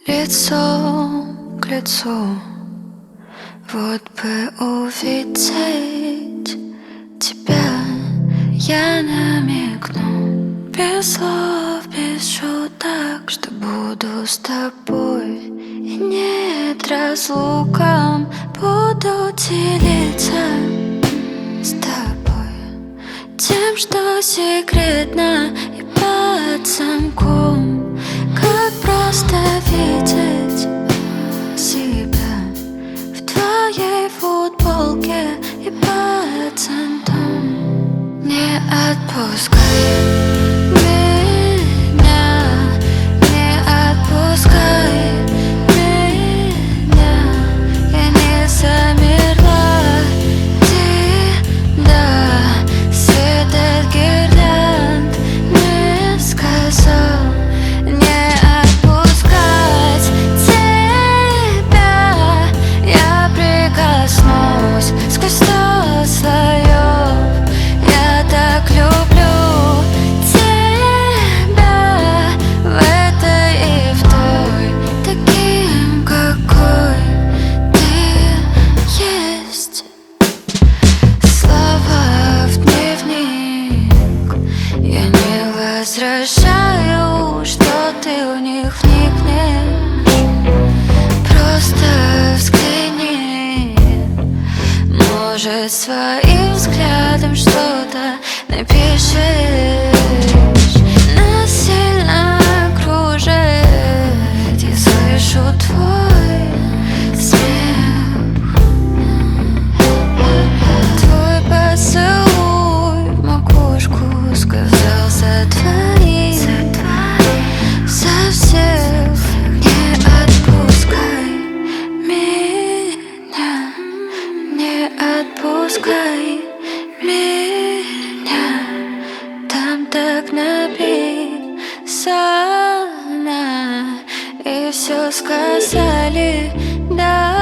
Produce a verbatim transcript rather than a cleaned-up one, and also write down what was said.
Лицом к лицу, вот бы увидеть тебя. Я намекну, без слов, без шуток, что буду с тобой, и нет разлукам буду делиться с тобой тем, что секретно и под замком. Как просто видеть себя в твоей футболке и под зонтом. Не отпускай меня, не отпускай меня. Я не замерла, ты, да, свет от гирлянд не сказал не отпускать тебя. Я прикоснусь сквозь сто слоев. Я так люблю тебя в этой и в той, таким, какой ты есть. Слова в дневник я не возвращаю, что ты в них вникнешь. Просто взгляни, может, своим взглядом что-то напишешь. Нас сильно кружит, я слышу твой смех. Твой поцелуй в макушку сказал за двоих, за всех. Не отпускай меня, не отпускай меня. Там так написано, и все сказали, да.